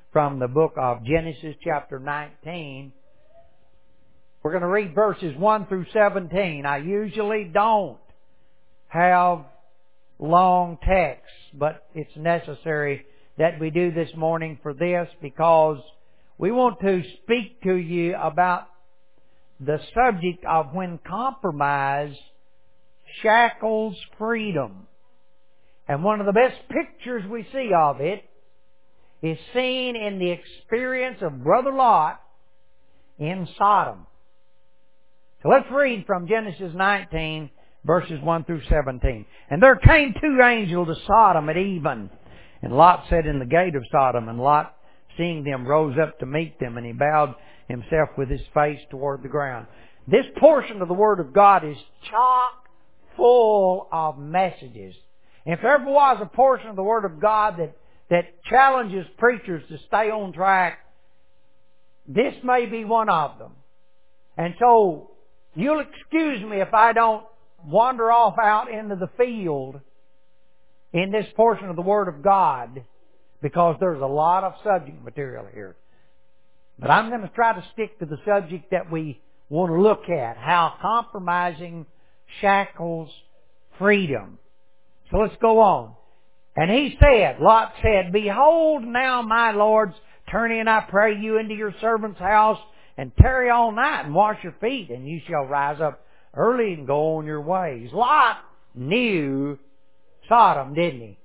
from the book of Genesis chapter 19. We're going to read verses 1 through 17. I usually don't have long texts, but it's necessary that we do this morning for this because we want to speak to you about the subject of when compromise shackles freedom. And one of the best pictures we see of it is seen in the experience of Brother Lot in Sodom. So let's read from Genesis 19, verses 1 through 17. And there came two angels to Sodom at even, and Lot sat in the gate of Sodom, and Lot, seeing them, rose up to meet them, and he bowed himself with his face toward the ground. This portion of the Word of God is chock full of messages. And if there ever was a portion of the Word of God that challenges preachers to stay on track, this may be one of them. And so, you'll excuse me if I don't wander off out into the field in this portion of the Word of God, because there's a lot of subject material here. But I'm going to try to stick to the subject that we want to look at, how compromising shackles freedom. So let's go on. And he said, Lot said, Behold now, my lords, turn in, I pray you, into your servant's house, and tarry all night, and wash your feet, and you shall rise up early and go on your ways. Lot knew Sodom, didn't he?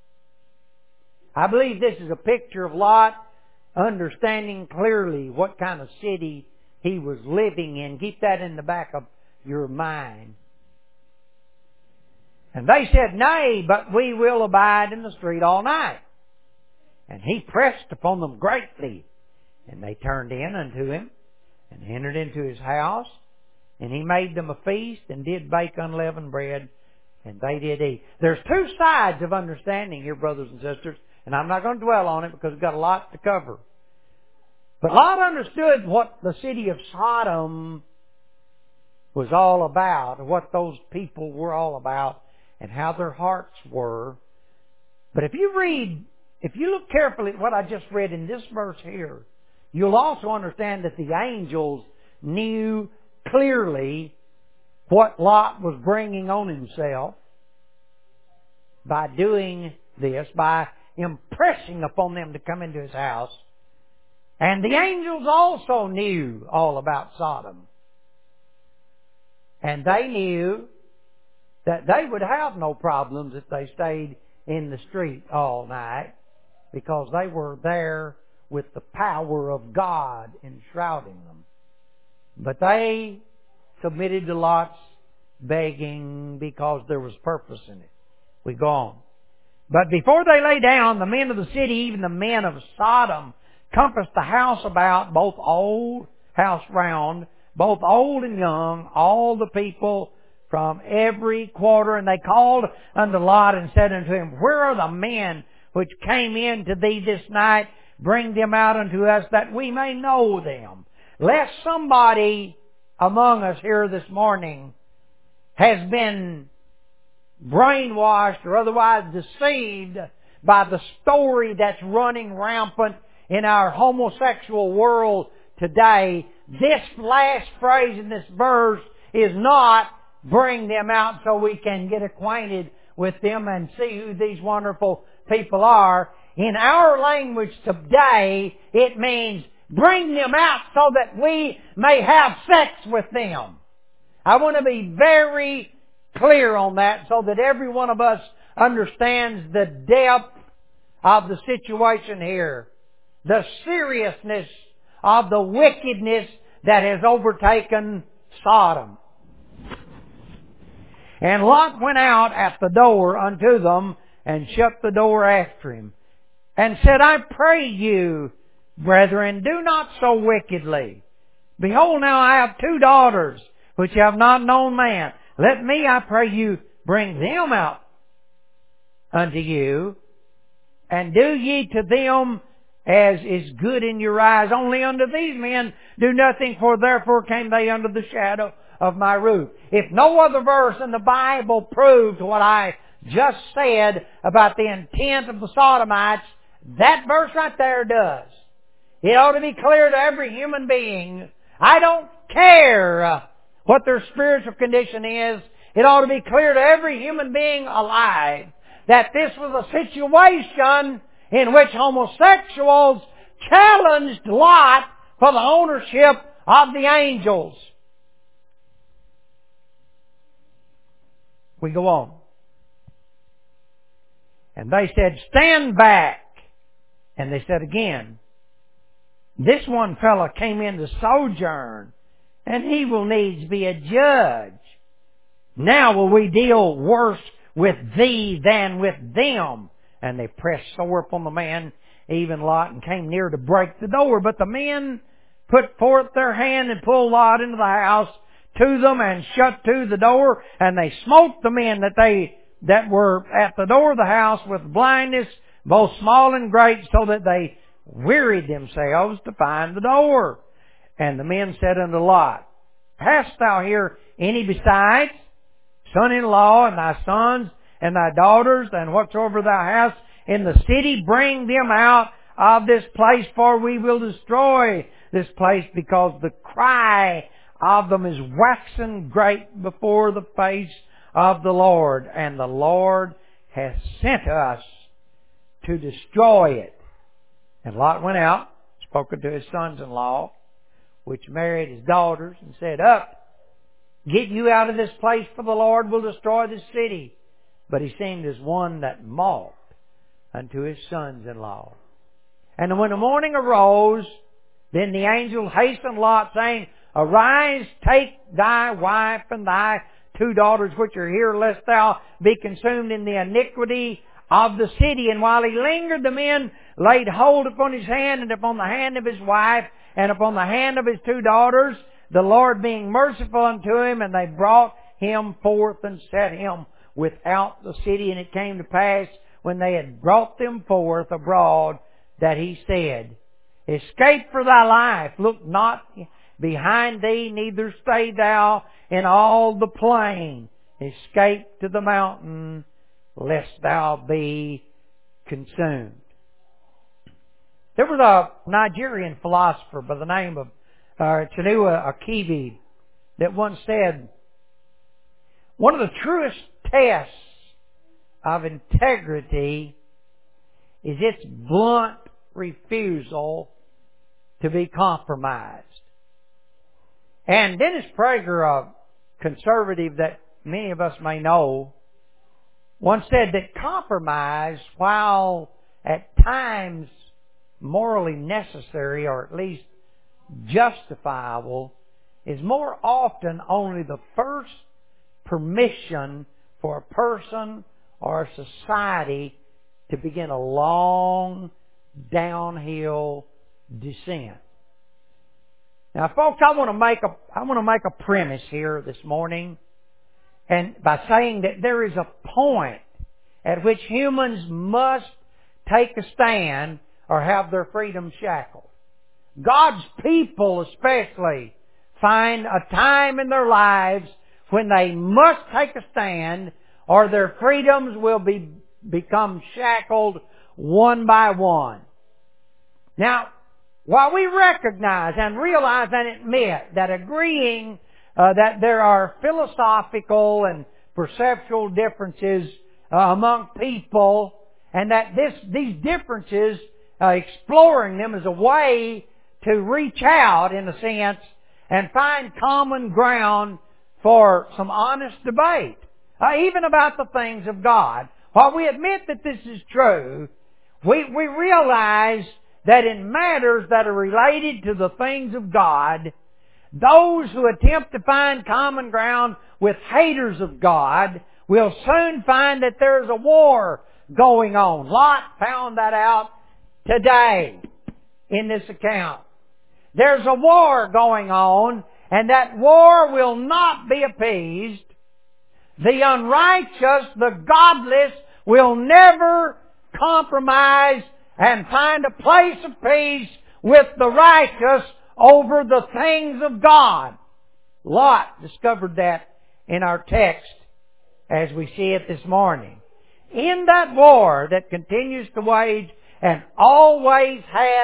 I believe this is a picture of Lot understanding clearly what kind of city he was living in. Keep that in the back of your mind. And they said, Nay, but we will abide in the street all night. And he pressed upon them greatly. And they turned in unto him, and entered into his house. And he made them a feast, and did bake unleavened bread, and they did eat. There's two sides of understanding here, brothers and sisters, and I'm not going to dwell on it because we've got a lot to cover. But Lot understood what the city of Sodom was all about, what those people were all about, and how their hearts were. But if you look carefully at what I just read in this verse here, you'll also understand that the angels knew clearly what Lot was bringing on himself by doing this, by impressing upon them to come into his house. And the angels also knew all about Sodom. And they knew that they would have no problems if they stayed in the street all night, because they were there with the power of God enshrouding them. But they submitted to Lot's begging because there was purpose in it. We go on. But before they lay down, the men of the city, even the men of Sodom, compassed the house about, both old, house round, both old and young, all the people from every quarter. And they called unto Lot and said unto him, Where are the men which came in to thee this night? Bring them out unto us, that we may know them. Lest somebody among us here this morning has been brainwashed or otherwise deceived by the story that's running rampant in our homosexual world today. This last phrase in this verse is not bring them out so we can get acquainted with them and see who these wonderful people are. In our language today, it means bring them out so that we may have sex with them. I want to be very clear on that so that every one of us understands the depth of the situation here, the seriousness of the wickedness that has overtaken Sodom. And Lot went out at the door unto them, and shut the door after him, and said, I pray you, brethren, do not so wickedly. Behold, now I have two daughters, which have not known man. Let me, I pray you, bring them out unto you, and do ye to them as is good in your eyes. Only unto these men do nothing, for therefore came they under the shadow of my roof. If no other verse in the Bible proved what I just said about the intent of the Sodomites, that verse right there does. It ought to be clear to every human being. I don't care what their spiritual condition is. It ought to be clear to every human being alive that this was a situation in which homosexuals challenged Lot for the ownership of the angels. We go on. And they said, stand back. And they said again, this one fellow came in to sojourn, and he will needs be a judge. Now will we deal worse with thee than with them. And they pressed sore upon the man, even Lot, and came near to break the door. But the men put forth their hand and pulled Lot into the house to them and shut to the door. And they smote the men that were at the door of the house with blindness, both small and great, so that they wearied themselves to find the door. And the men said unto Lot, hast thou here any besides, son-in-law, and thy sons, and thy daughters, and whatsoever thou hast in the city, bring them out of this place, for we will destroy this place, because the cry of them is waxen great before the face of the Lord, and the Lord hath sent us to destroy it. And Lot went out, spoke unto his sons-in-law, which married his daughters, and said, up, get you out of this place, for the Lord will destroy this city. But he seemed as one that mocked unto his sons-in-law. And when the morning arose, then the angel hastened Lot, saying, arise, take thy wife and thy 2 daughters which are here, lest thou be consumed in the iniquity of the city. And while he lingered, the men laid hold upon his hand, and upon the hand of his wife, and upon the hand of his 2 daughters, the Lord being merciful unto him, and they brought him forth and set him without the city. And it came to pass, when they had brought them forth abroad, that he said, escape for thy life, look not behind thee, neither stay thou in all the plain. Escape to the mountain, lest thou be consumed. There was a Nigerian philosopher by the name of Chinua Achebe that once said, one of the truest tests of integrity is its blunt refusal to be compromised. And Dennis Prager, a conservative that many of us may know, once said that compromise, while at times morally necessary, or at least justifiable, is more often only the first permission for a person or a society to begin a long downhill descent. Now, folks, I want to make a premise here this morning, and by saying that there is a point at which humans must take a stand or have their freedom shackled. God's people especially find a time in their lives when they must take a stand, or their freedoms will become shackled one by one. Now, while we recognize and realize and admit that agreeing that there are philosophical and perceptual differences among people, and that these differences, exploring them is a way to reach out, in a sense, and find common ground for some honest debate, even about the things of God. While we admit that this is true, we realize that in matters that are related to the things of God, those who attempt to find common ground with haters of God will soon find that there's a war going on. Lot found that out today in this account. There's a war going on, and that war will not be appeased. The unrighteous, the godless, will never compromise and find a place of peace with the righteous over the things of God. Lot discovered that in our text as we see it this morning. In that war that continues to wage and always has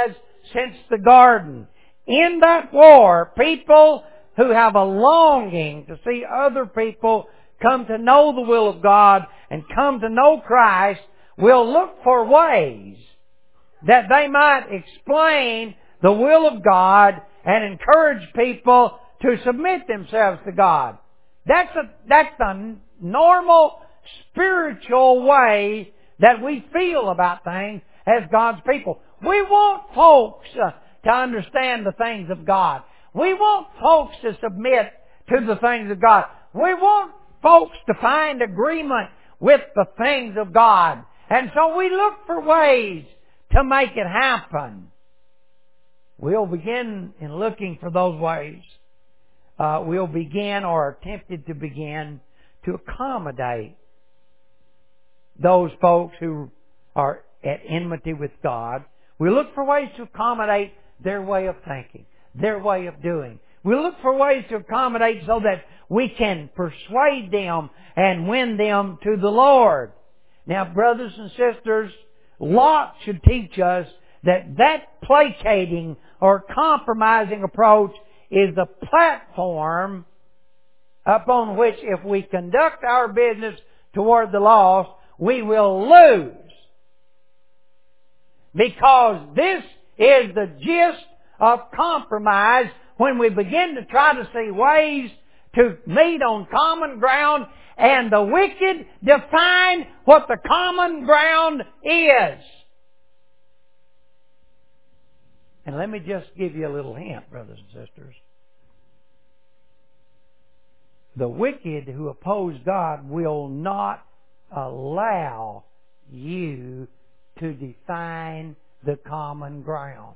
since the garden. In that war, people who have a longing to see other people come to know the will of God and come to know Christ will look for ways that they might explain the will of God and encourage people to submit themselves to God. That's the normal spiritual way that we feel about things as God's people. We want folks to understand the things of God. We want folks to submit to the things of God. We want folks to find agreement with the things of God. And so we look for ways to make it happen. We'll begin in looking for those ways. We'll begin or are tempted to begin to accommodate those folks who are at enmity with God. We look for ways to accommodate their way of thinking, their way of doing. We look for ways to accommodate so that we can persuade them and win them to the Lord. Now, brothers and sisters, Lot should teach us that placating or compromising approach is the platform upon which, if we conduct our business toward the lost, we will lose. Because this is the gist of compromise when we begin to try to see ways to meet on common ground, and the wicked define what the common ground is. And let me just give you a little hint, brothers and sisters. The wicked who oppose God will not allow you to define the common ground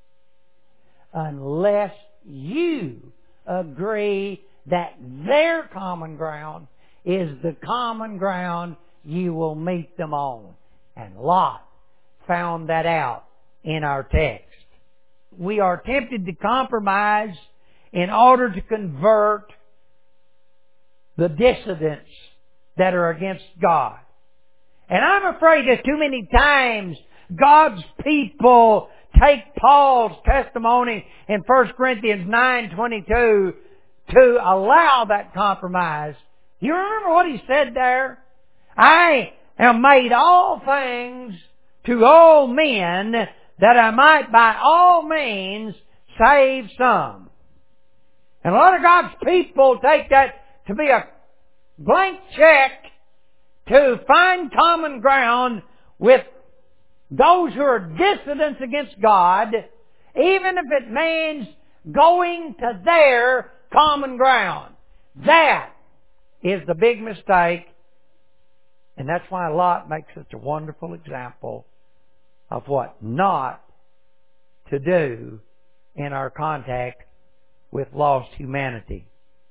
unless you agree that their common ground is the common ground you will meet them on. And Lot found that out in our text. We are tempted to compromise in order to convert the dissidents that are against God. And I'm afraid that too many times God's people take Paul's testimony in 1 Corinthians 9:22 to allow that compromise. You remember what he said there? I am made all things to all men that I might by all means save some. And a lot of God's people take that to be a blank check to find common ground with those who are dissidents against God, even if it means going to their common ground. That is the big mistake, and that's why Lot makes such a wonderful example of what not to do in our contact with lost humanity.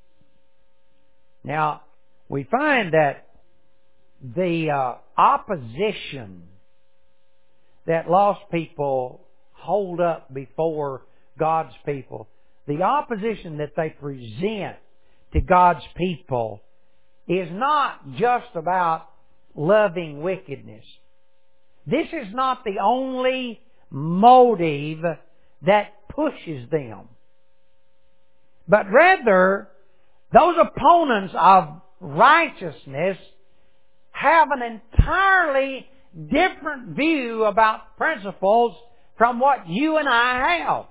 Now, we find that the opposition that lost people hold up before God's people, the opposition that they present to God's people is not just about loving wickedness. This is not the only motive that pushes them. But rather, those opponents of righteousness have an entirely different view about principles from what you and I have.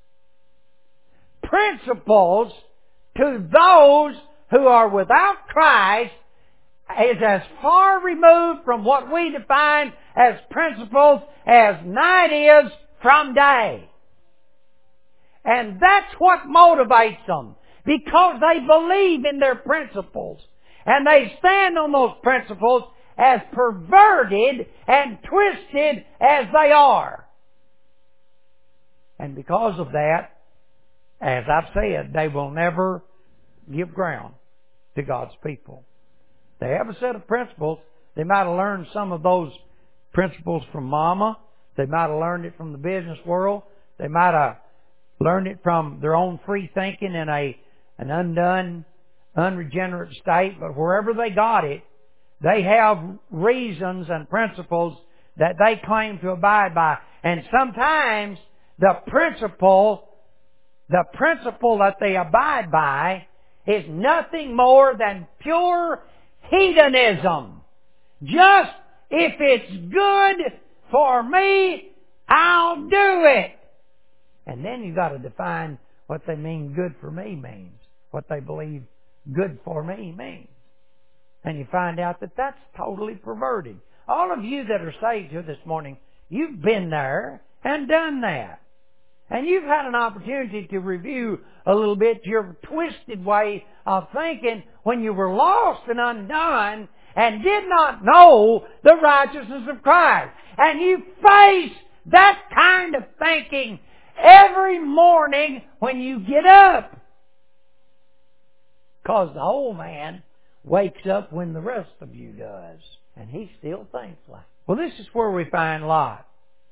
Principles to those who are without Christ is as far removed from what we define as principles as night is from day. And that's what motivates them, because they believe in their principles. And they stand on those principles as perverted and twisted as they are. And because of that, as I've said, they will never give ground to God's people. They have a set of principles. They might have learned some of those principles from Mama. They might have learned it from the business world. They might have learned it from their own free thinking in an undone, unregenerate state. But wherever they got it, they have reasons and principles that they claim to abide by. And sometimes the principle that they abide by is nothing more than pure hedonism. Just if it's good for me, I'll do it. And then you've got to define what they mean good for me means. What they believe good for me means. And you find out that that's totally perverted. All of you that are saved here this morning, you've been there and done that. And you've had an opportunity to review a little bit your twisted way of thinking when you were lost and undone and did not know the righteousness of Christ. And you face that kind of thinking every morning when you get up. Because the old man wakes up when the rest of you does. And he still thinks like. Well, this is where we find Lot.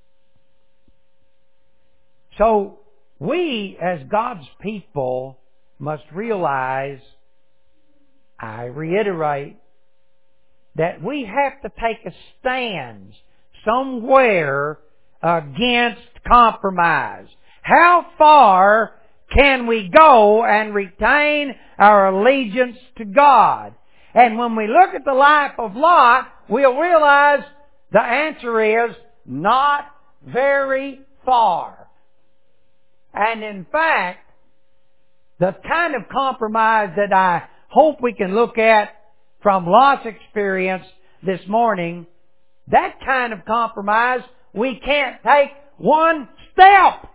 So, we as God's people must realize, I reiterate, that we have to take a stand somewhere against compromise. How far can we go and retain our allegiance to God? And when we look at the life of Lot, we'll realize the answer is not very far. And in fact, the kind of compromise that I hope we can look at from Lot's experience this morning, that kind of compromise, we can't take one step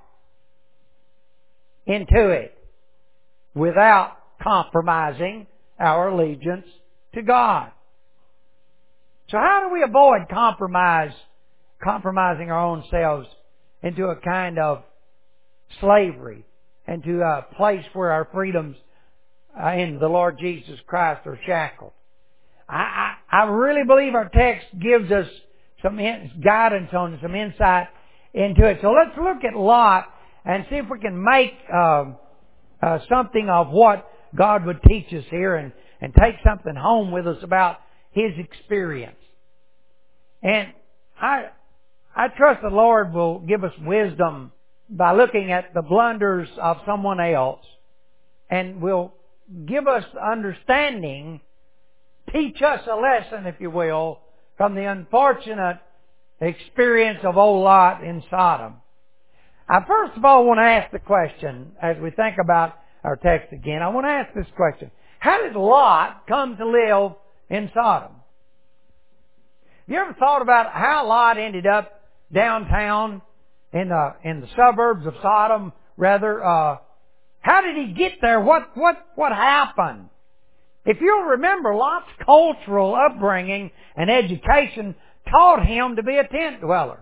into it without compromising our allegiance to God. So how do we avoid compromising our own selves into a kind of slavery, into a place where our freedoms in the Lord Jesus Christ are shackled? I really believe our text gives us some guidance on it, some insight into it. So let's look at Lot and see if we can make something of what God would teach us here and take something home with us about his experience. And I trust the Lord will give us wisdom by looking at the blunders of someone else, and will give us understanding, teach us a lesson, if you will, from the unfortunate experience of old Lot in Sodom. I first of all want to ask the question, as we think about our text again, I want to ask this question. How did Lot come to live in Sodom? Have you ever thought about how Lot ended up downtown in the suburbs of Sodom, rather? How did he get there? What happened? If you'll remember, Lot's cultural upbringing and education taught him to be a tent dweller.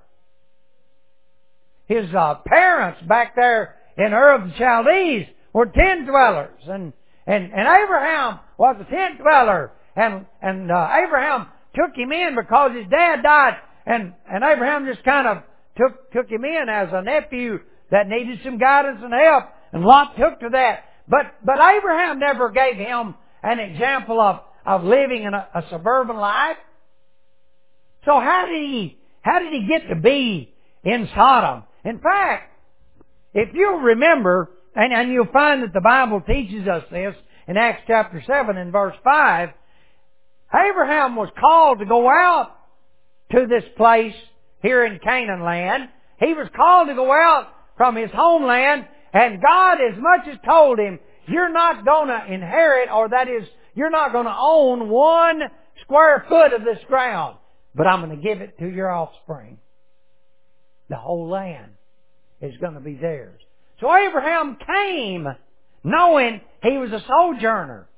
His parents back there in Ur of the Chaldees were tent dwellers, and Abraham was a tent dweller, and Abraham took him in because his dad died, and Abraham just kind of took him in as a nephew that needed some guidance and help, and Lot took to that. But Abraham never gave him an example of living in a suburban life. So how did he get to be in Sodom? In fact, if you'll remember, and you'll find that the Bible teaches us this in Acts chapter 7 and verse 5, Abraham was called to go out to this place here in Canaan land. He was called to go out from his homeland, and God as much as told him, you're not going to inherit, or that is, you're not going to own 1 square foot of this ground, but I'm going to give it to your offspring. The whole land is going to be theirs. So Abraham came knowing he was a sojourner.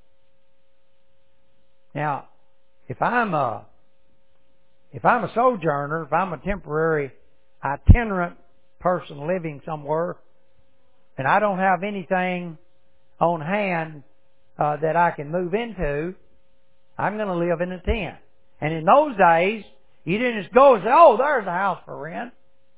Now, if I'm a sojourner, if I'm a temporary itinerant person living somewhere, and I don't have anything on hand that I can move into, I'm going to live in a tent. And in those days, you didn't just go and say, oh, there's a house for rent.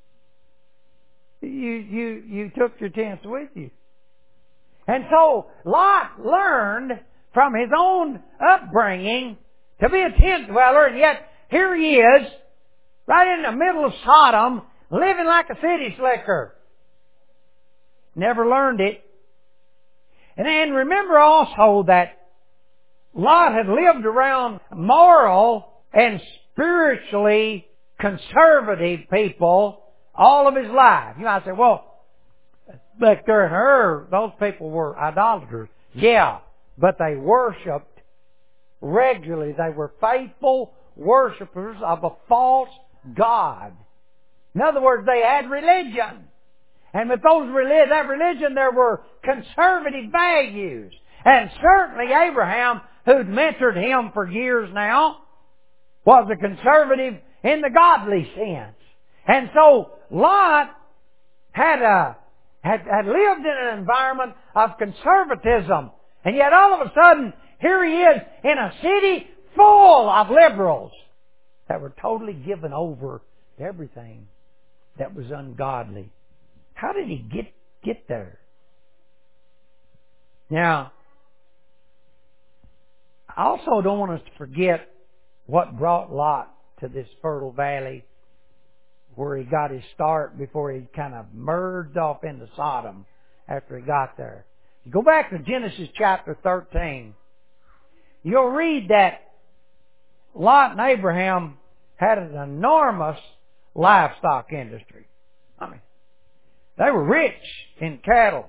You took your tents with you. And so Lot learned from his own upbringing to be a tent dweller, and yet here he is, right in the middle of Sodom, living like a city slicker. Never learned it. And then remember also that Lot had lived around moral and spiritually conservative people all of his life. You might say, well, back there in Ur, those people were idolaters. Yeah, but they worshipped regularly. They were faithful worshipers of a false god. In other words, they had religion. And with that religion, there were conservative values. And certainly Abraham, who'd mentored him for years now, was a conservative in the godly sense. And so Lot had lived in an environment of conservatism. And yet all of a sudden, here he is in a city full of liberals that were totally given over to everything that was ungodly. How did he get there? Now, I also don't want us to forget what brought Lot to this fertile valley where he got his start before he kind of merged off into Sodom after he got there. You go back to Genesis chapter 13. You'll read that Lot and Abraham had an enormous livestock industry. I mean, they were rich in cattle.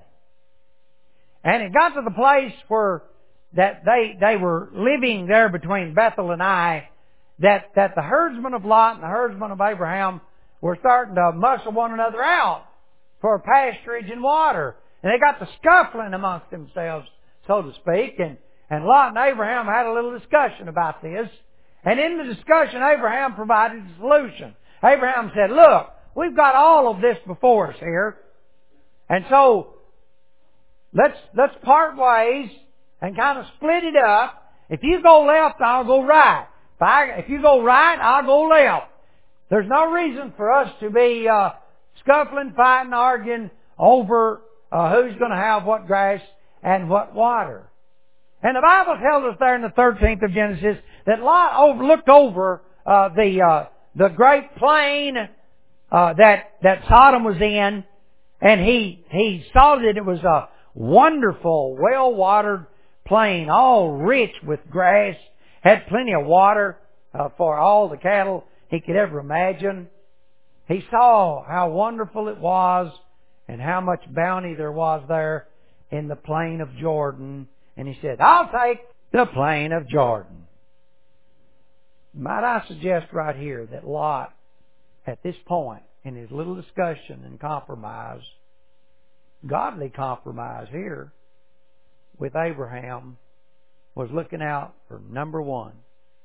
And it got to the place where that they were living there between Bethel and Ai, that the herdsmen of Lot and the herdsmen of Abraham were starting to muscle one another out for pasturage and water. And they got to scuffling amongst themselves, so to speak. And Lot and Abraham had a little discussion about this. And in the discussion, Abraham provided a solution. Abraham said, look, we've got all of this before us here. And so, let's part ways and kind of split it up. If you go left, I'll go right. If you go right, I'll go left. There's no reason for us to be scuffling, fighting, arguing over who's going to have what grass and what water. And the Bible tells us there in the 13th of Genesis that Lot looked over the great plain that Sodom was in, and he saw that it was a wonderful, well-watered plain, all rich with grass, had plenty of water for all the cattle he could ever imagine. He saw how wonderful it was and how much bounty there was there in the plain of Jordan. And he said, I'll take the plain of Jordan. Might I suggest right here that Lot, at this point in his little discussion and compromise, godly compromise here with Abraham, was looking out for number one.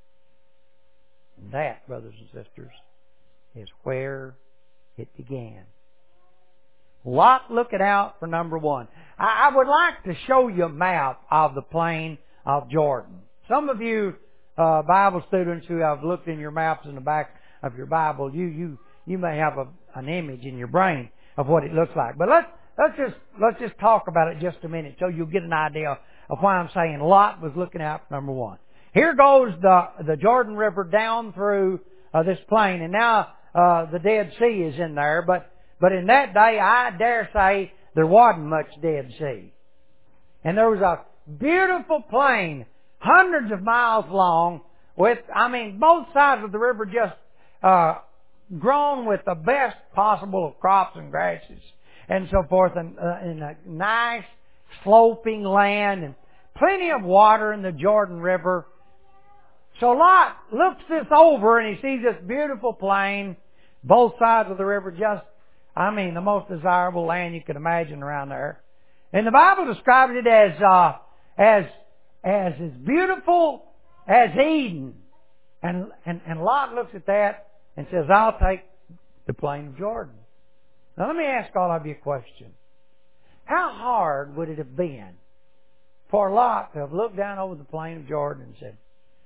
And that, brothers and sisters, is where it began. Lot looking out for number one. I would like to show you a map of the plain of Jordan. Some of you Bible students who have looked in your maps in the back of your Bible, you may have an image in your brain of what it looks like. But let's just talk about it just a minute so you'll get an idea of why I'm saying Lot was looking out for number one. Here goes the Jordan River down through this plain, and now the Dead Sea is in there, but in that day, I dare say, there wasn't much Dead Sea. And there was a beautiful plain, hundreds of miles long, with, both sides of the river just grown with the best possible of crops and grasses and so forth, and in a nice sloping land and plenty of water in the Jordan River. So Lot looks this over and he sees this beautiful plain, both sides of the river, just, the most desirable land you could imagine around there. And the Bible describes it as beautiful as Eden. And Lot looks at that and says, I'll take the plain of Jordan. Now let me ask all of you a question. How hard would it have been for Lot to have looked down over the plain of Jordan and said,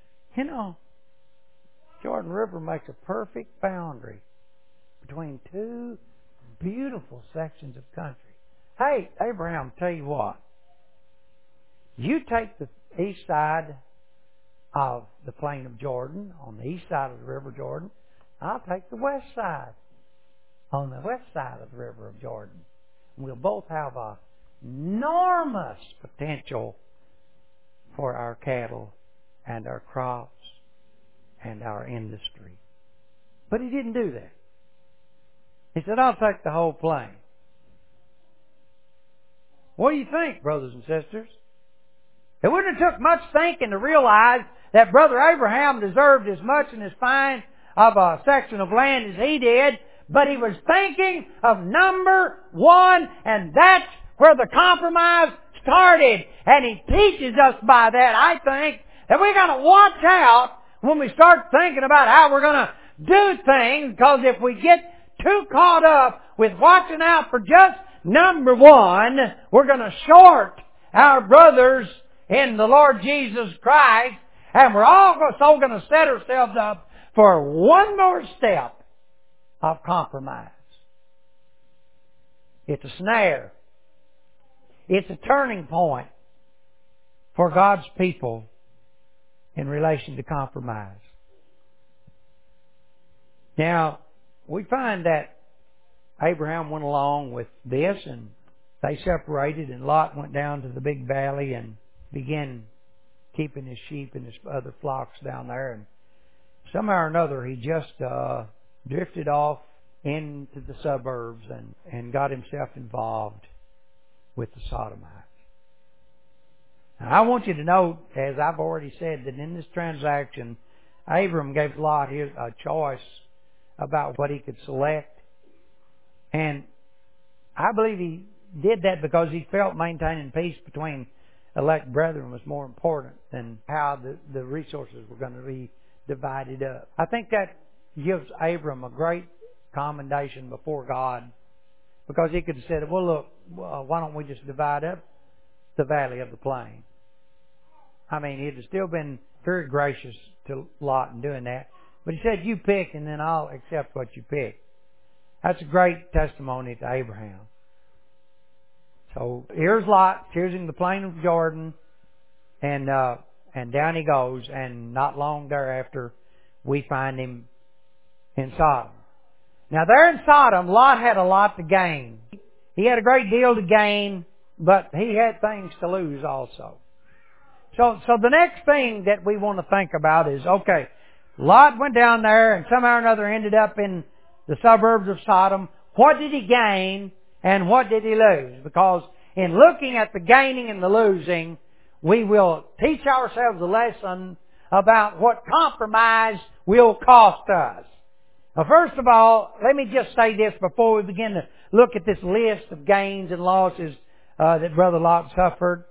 Jordan River makes a perfect boundary between two beautiful sections of country. Hey, Abraham, tell you what. You take the east side of the plain of Jordan, on the east side of the river Jordan. I'll take the west side, on the west side of the river of Jordan. We'll both have a enormous potential for our cattle and our crops and our industry. But he didn't do that. He said, I'll take the whole plain. What do you think, brothers and sisters? It wouldn't have took much thinking to realize that Brother Abraham deserved as much and as fine of a section of land as he did, but he was thinking of number one, and that's where the compromise started. And he teaches us by that, I think, that we got to watch out when we start thinking about how we're going to do things, because if we get too caught up with watching out for just number one, we're going to short our brothers in the Lord Jesus Christ, and we're also going to set ourselves up for one more step of compromise. It's a snare. It's a turning point for God's people in relation to compromise. Now, we find that Abraham went along with this, and they separated, and Lot went down to the big valley and began keeping his sheep and his other flocks down there. And somehow or another, he just drifted off into the suburbs and got himself involved with the Sodomites. Now, I want you to note, as I've already said, that in this transaction, Abram gave Lot a choice about what he could select. And I believe he did that because he felt maintaining peace between elect brethren was more important than how the resources were going to be divided up. I think that gives Abram a great commendation before God, because he could have said, well, look, why don't we just divide up the valley of the plain? I mean, he'd have still been very gracious to Lot in doing that. But he said, you pick, and then I'll accept what you pick. That's a great testimony to Abraham. So here's Lot choosing the plain of Jordan, and down he goes, and not long thereafter we find him in Sodom. Now there in Sodom, Lot had a lot to gain. He had a great deal to gain, but he had things to lose also. So the next thing that we want to think about is, okay, Lot went down there and somehow or another ended up in the suburbs of Sodom. What did he gain and what did he lose? Because in looking at the gaining and the losing, we will teach ourselves a lesson about what compromise will cost us. Now, first of all, let me just say this before we begin to look at this list of gains and losses that Brother Lot suffered,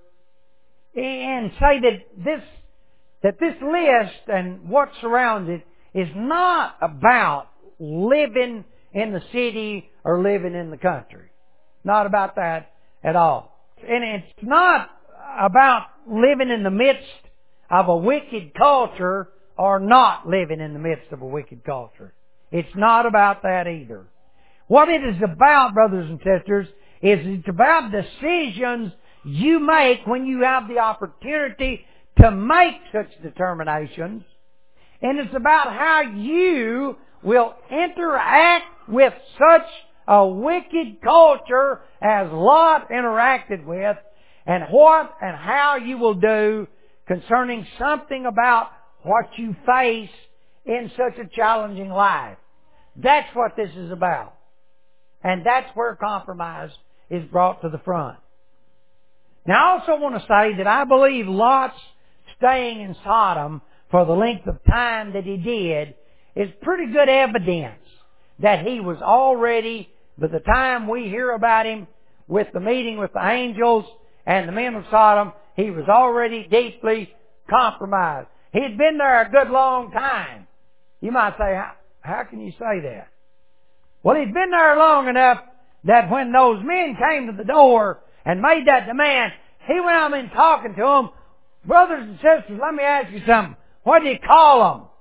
and say that this list and what surrounds it is not about living in the city or living in the country. Not about that at all. And it's not about living in the midst of a wicked culture or not living in the midst of a wicked culture. It's not about that either. What it is about, brothers and sisters, is it's about decisions you make when you have the opportunity to make such determinations. And it's about how you will interact with such a wicked culture as Lot interacted with, and what and how you will do concerning something about what you face in such a challenging life. That's what this is about. And that's where compromise is brought to the front. Now, I also want to say that I believe Lot's staying in Sodom for the length of time that he did is pretty good evidence that he was already, by the time we hear about him with the meeting with the angels and the men of Sodom, he was already deeply compromised. He had been there a good long time. You might say, how can you say that? Well, he'd been there long enough that when those men came to the door and made that demand, he went out and talking to them. Brothers and sisters, let me ask you something. What did he call them?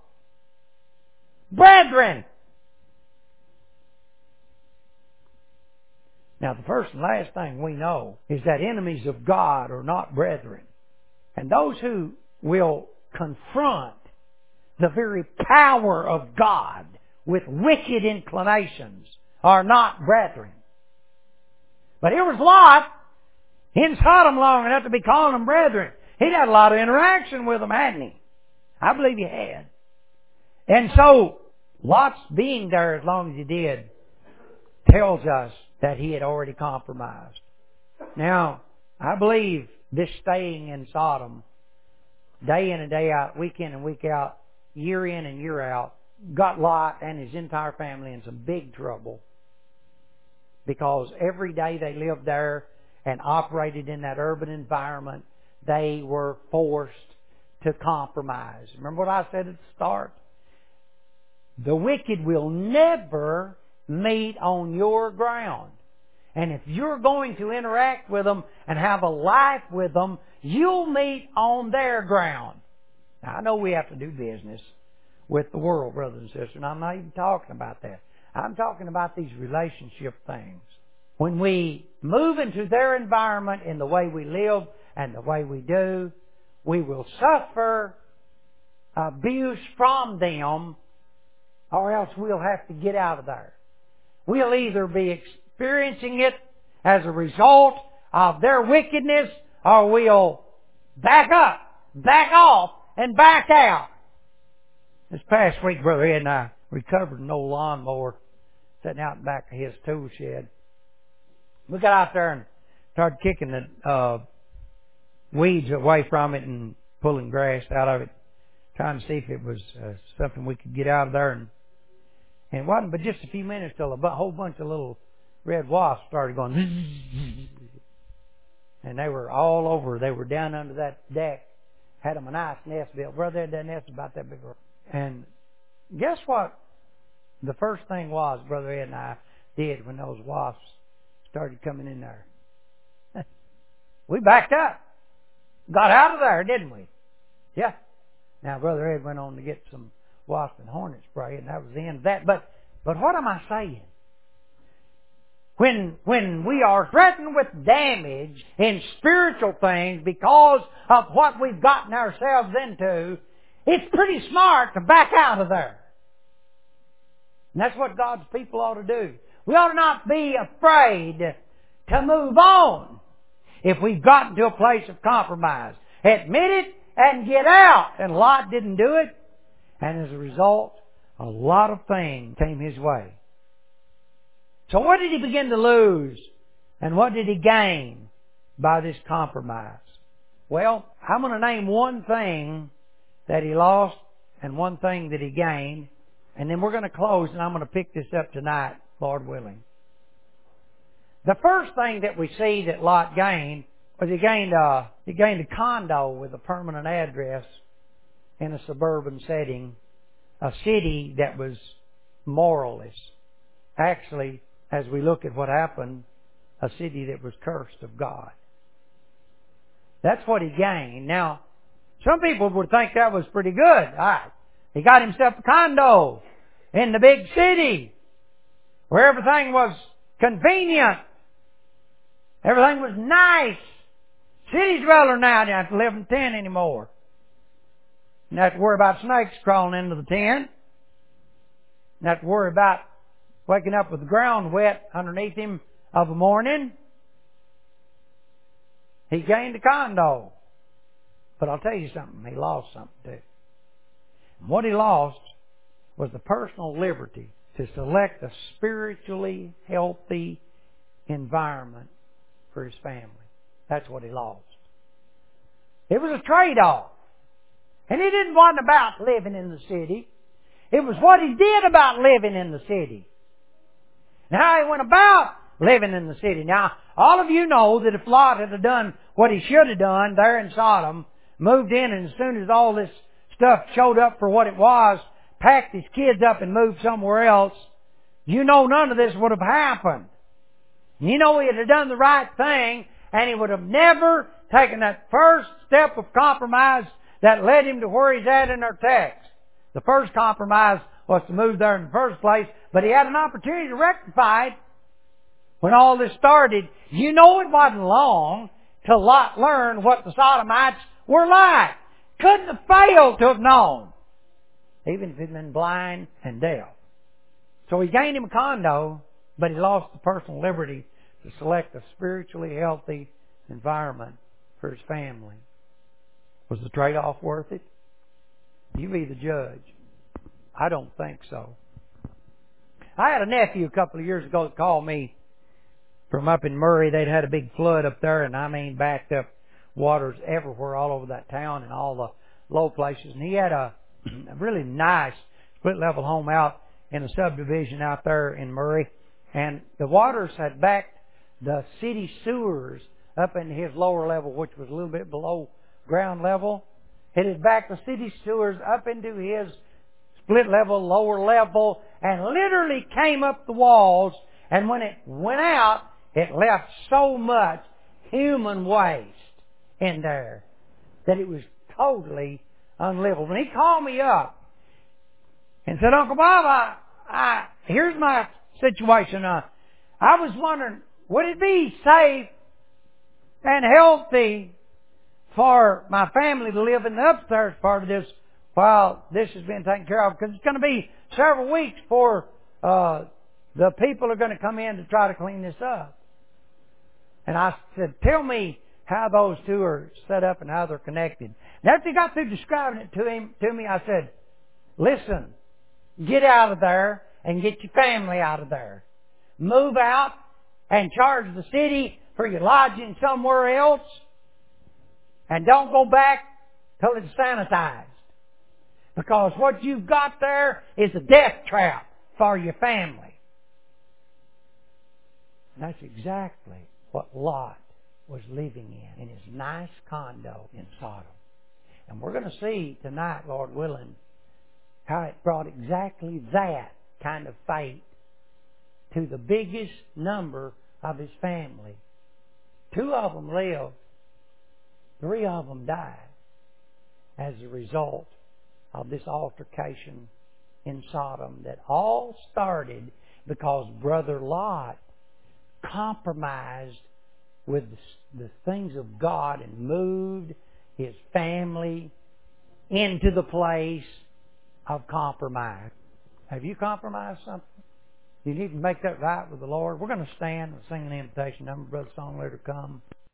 Brethren. Now, the first and last thing we know is that enemies of God are not brethren. And those who will confront the very power of God with wicked inclinations are not brethren. But here was Lot in Sodom long enough to be calling them brethren. He'd had a lot of interaction with them, hadn't he? I believe he had. And so, Lot's being there as long as he did tells us that he had already compromised. Now, I believe this staying in Sodom, day in and day out, week in and week out, year in and year out, got Lot and his entire family in some big trouble. Because every day they lived there and operated in that urban environment, they were forced to compromise. Remember what I said at the start? The wicked will never meet on your ground. And if you're going to interact with them and have a life with them, you'll meet on their ground. Now, I know we have to do business with the world, brothers and sisters, and I'm not even talking about that. I'm talking about these relationship things. When we move into their environment in the way we live and the way we do, we will suffer abuse from them, or else we'll have to get out of there. We'll either be experiencing it as a result of their wickedness, or we'll back up, back off, and back out. This past week, Brother Ed and I recovered an old lawnmower sitting out in the back of his tool shed. We got out there and started kicking the weeds away from it and pulling grass out of it, trying to see if it was something we could get out of there. And it wasn't but just a few minutes till a whole bunch of little red wasps started going. And they were all over. They were down under that deck. Had them a nice nest built. Brother, that nest about that big. And guess what? The first thing was, Brother Ed and I did when those wasps started coming in there. We backed up. Got out of there, didn't we? Yeah. Now, Brother Ed went on to get some wasp and hornet spray, and that was the end of that. But what am I saying? When we are threatened with damage in spiritual things because of what we've gotten ourselves into, it's pretty smart to back out of there. And that's what God's people ought to do. We ought to not be afraid to move on if we've gotten to a place of compromise. Admit it and get out. And Lot didn't do it. And as a result, a lot of things came his way. So what did he begin to lose? And what did he gain by this compromise? Well, I'm going to name one thing that he lost and one thing that he gained. And then we're going to close, and I'm going to pick this up tonight, Lord willing. The first thing that we see that Lot gained was he gained a condo with a permanent address in a suburban setting, a city that was moralless. Actually, as we look at what happened, a city that was cursed of God. That's what he gained. Now, some people would think that was pretty good. All right. He got himself a condo in the big city where everything was convenient. Everything was nice. City dweller now don't have to live in a tent anymore. You don't have to worry about snakes crawling into the tent. You don't have to worry about waking up with the ground wet underneath him of a morning. He gained a condo. But I'll tell you something, he lost something too. And what he lost was the personal liberty to select a spiritually healthy environment for his family. That's what he lost. It was a trade-off. And it didn't want about living in the city. It was what he did about living in the city. And how he went about living in the city. Now, all of you know that if Lot had done what he should have done there in Sodom, moved in, and as soon as all this stuff showed up for what it was, packed his kids up and moved somewhere else, you know none of this would have happened. You know he would have done the right thing, and he would have never taken that first step of compromise that led him to where he's at in our text. The first compromise was to move there in the first place, but he had an opportunity to rectify it when all this started. You know it wasn't long till Lot learned what the Sodomites were like. Couldn't have failed to have known, even if he'd been blind and deaf. So he gained him a condo, but he lost the personal liberty to select a spiritually healthy environment for his family. Was the trade-off worth it? You be the judge. I don't think so. I had a nephew a couple of years ago that called me from up in Murray. They'd had a big flood up there, and I mean backed up waters everywhere all over that town and all the low places. And he had a really nice split-level home out in a subdivision out there in Murray. And the waters had backed the city sewers up into his lower level, which was a little bit below ground level. It had backed the city sewers up into his split-level, lower level, and literally came up the walls. And when it went out, it left so much human waste in there that it was totally unlivable. And he called me up and said, Uncle Bob, here's my situation. I was wondering, would it be safe and healthy for my family to live in the upstairs part of this while this has been taken care of? Because it's going to be several weeks before the people are going to come in to try to clean this up. And I said, tell me how those two are set up and how they're connected. And after he got through describing it to me, I said, listen, get out of there and get your family out of there. Move out and charge the city for your lodging somewhere else. And don't go back till it's sanitized. Because what you've got there is a death trap for your family. And that's exactly what Lot was living in his nice condo in Sodom. And we're going to see tonight, Lord willing, how it brought exactly that kind of fate to the biggest number of his family. 2 of them lived. 3 of them died as a result of this altercation in Sodom that all started because Brother Lot compromised with the things of God and moved his family into the place of compromise. Have you compromised something? You need to make that right with the Lord. We're going to stand and sing an invitation number. Brother Songleader, come.